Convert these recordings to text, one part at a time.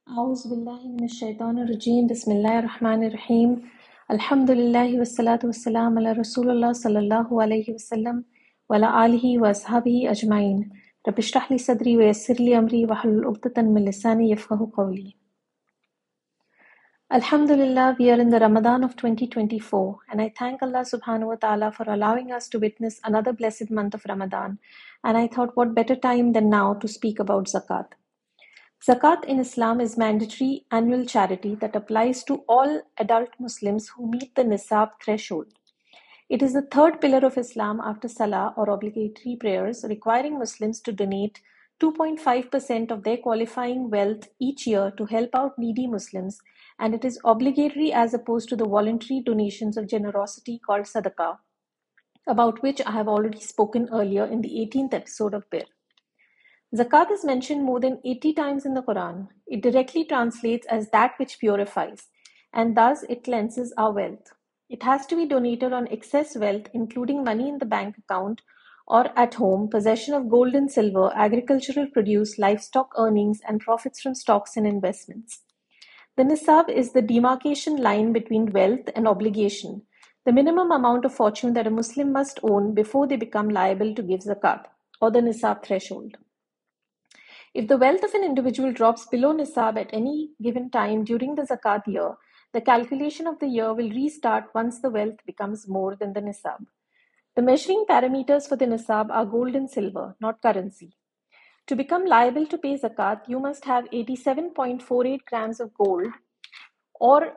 أعوذ بالله من الشيطان الرجيم بسم الله الرحمن الرحيم الحمد لله والصلاة والسلام على رسول الله صلى الله عليه وسلم وعلى آله وأصحابه أجمعين رب اشرح لي صدري ويسر لي أمري واحلل عقدة من لساني يفقهوا قولي. Alhamdulillah, we are in the Ramadan of 2024, and I thank Allah subhanahu wa ta'ala for allowing us to witness another blessed month of Ramadan. And I thought, what better time than now to speak about zakat. Zakat in Islam is mandatory annual charity that applies to all adult Muslims who meet the nisab threshold. It is the third pillar of Islam after Salah or obligatory prayers, requiring Muslims to donate 2.5% of their qualifying wealth each year to help out needy Muslims, and it is obligatory as opposed to the voluntary donations of generosity called sadaqah, about which I have already spoken earlier in the 18th episode of Bir. Zakat is mentioned more than 80 times in the Quran. It directly translates as that which purifies, and thus it cleanses our wealth. It has to be donated on excess wealth, including money in the bank account or at home, possession of gold and silver, agricultural produce, livestock earnings, and profits from stocks and investments. The nisab is the demarcation line between wealth and obligation, the minimum amount of fortune that a Muslim must own before they become liable to give zakat, or the nisab threshold. If the wealth of an individual drops below nisab at any given time during the zakat year, the calculation of the year will restart once the wealth becomes more than the nisab. The measuring parameters for the nisab are gold and silver, not currency. To become liable to pay zakat, you must have 87.48 grams of gold or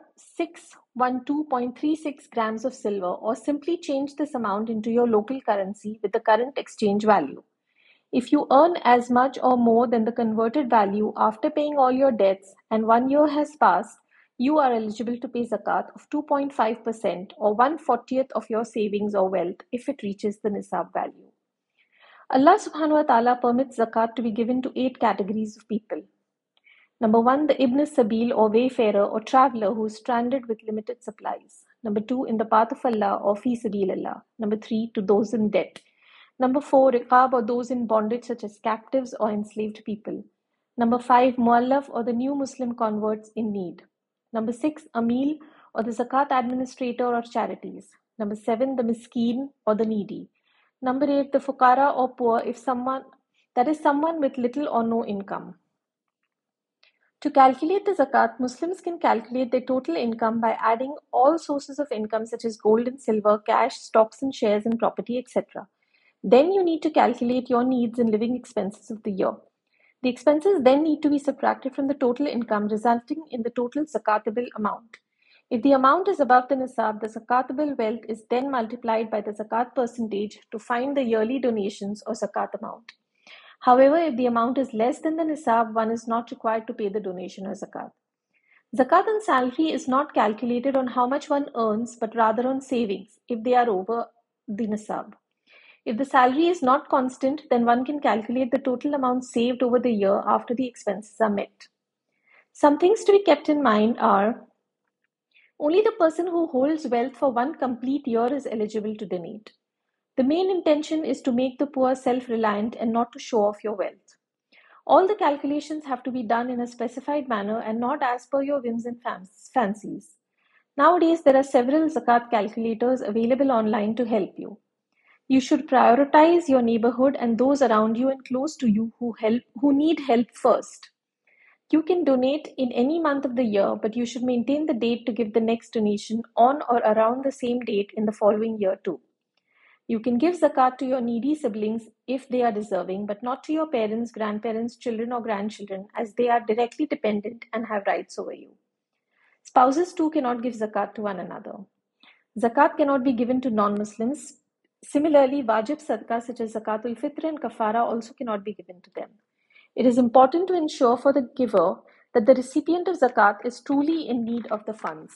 612.36 grams of silver, or simply change this amount into your local currency with the current exchange value. If you earn as much or more than the converted value after paying all your debts and 1 year has passed, you are eligible to pay zakat of 2.5% or 1/40th of your savings or wealth if it reaches the nisab value. Allah subhanahu wa ta'ala permits zakat to be given to 8 categories of people. Number 1, the Ibn Sabil or wayfarer or traveler who is stranded with limited supplies. Number 2, in the path of Allah or fi sabilillah. Number 3, to those in debt. Number 4, riqab or those in bondage such as captives or enslaved people. Number 5, muallaf or the new Muslim converts in need. Number 6, amil or the zakat administrator or charities. Number 7, the miskeen or the needy. Number 8, the fuqara or poor, if someone with little or no income. To calculate the zakat, Muslims can calculate their total income by adding all sources of income such as gold and silver, cash, stocks and shares and property, etc. Then you need to calculate your needs and living expenses of the year. The expenses then need to be subtracted from the total income, resulting in the total zakatable amount. If the amount is above the nisab, the zakatable wealth is then multiplied by the zakat percentage to find the yearly donations or zakat amount. However, if the amount is less than the nisab, one is not required to pay the donation or zakat. Zakat on salary is not calculated on how much one earns, but rather on savings, if they are over the nisab. If the salary is not constant, then one can calculate the total amount saved over the year after the expenses are met. Some things to be kept in mind are: only the person who holds wealth for one complete year is eligible to donate. The main intention is to make the poor self-reliant and not to show off your wealth. All the calculations have to be done in a specified manner and not as per your whims and fancies. Nowadays, there are several zakat calculators available online to help you. You should prioritize your neighborhood and those around you and close to you who need help first. You can donate in any month of the year, but you should maintain the date to give the next donation on or around the same date in the following year too. You can give zakat to your needy siblings if they are deserving, but not to your parents, grandparents, children or grandchildren, as they are directly dependent and have rights over you. Spouses too cannot give zakat to one another. Zakat cannot be given to non-Muslims. Similarly, wajib sadaqah such as zakatul fitr and kafara also cannot be given to them. It is important to ensure for the giver that the recipient of zakat is truly in need of the funds.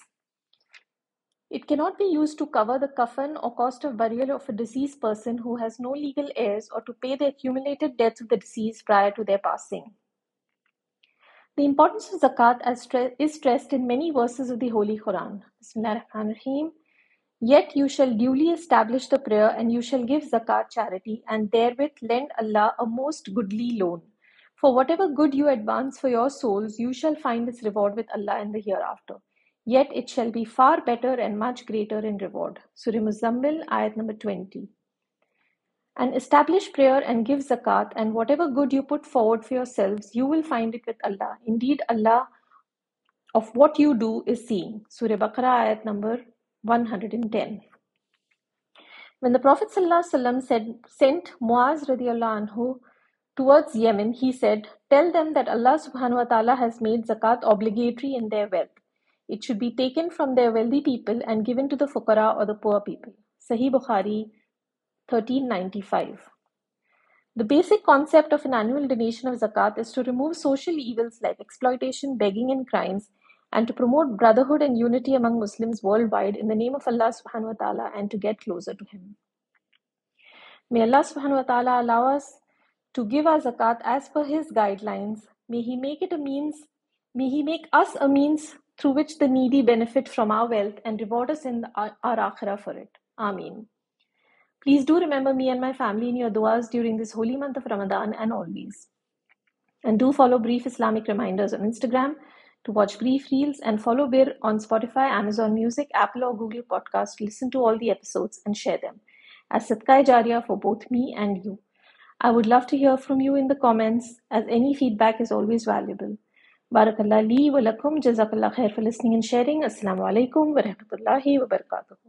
It cannot be used to cover the kafan or cost of burial of a deceased person who has no legal heirs, or to pay the accumulated debts of the deceased prior to their passing. The importance of zakat is stressed in many verses of the Holy Quran. Bismillahirrahmanirrahim. Yet you shall duly establish the prayer, and you shall give zakat charity, and therewith lend Allah a most goodly loan. For whatever good you advance for your souls, you shall find its reward with Allah in the hereafter. Yet it shall be far better and much greater in reward. Surah Muzammil, ayat number 20. And establish prayer and give zakat, and whatever good you put forward for yourselves, you will find it with Allah. Indeed, Allah of what you do is seeing. Surah Baqarah, ayat number 110. When the Prophet ﷺ sent Muaz radiallahu anhu towards Yemen, he said, "Tell them that Allah subhanahu wa ta'ala has made zakat obligatory in their wealth. It should be taken from their wealthy people and given to the fuqara or the poor people." Sahih Bukhari 1395. The basic concept of an annual donation of zakat is to remove social evils like exploitation, begging, and crimes, and to promote brotherhood and unity among Muslims worldwide in the name of Allah subhanahu wa ta'ala and to get closer to Him. May Allah subhanahu wa ta'ala allow us to give our zakat as per His guidelines. May He make us a means through which the needy benefit from our wealth and reward us in our akhirah for it. Ameen. Please do remember me and my family in your du'as during this holy month of Ramadan and always. And do follow Brief Islamic Reminders on Instagram to watch brief reels, and follow Bir on Spotify, Amazon Music, Apple or Google Podcast to listen to all the episodes and share them as Sadaqah Jariyah for both me and you. I would love to hear from you in the comments, as any feedback is always valuable. Barakallah li wa lakum. Jazakallah khair for listening and sharing. Assalamu alaikum wa rahmatullahi wa barakatuh.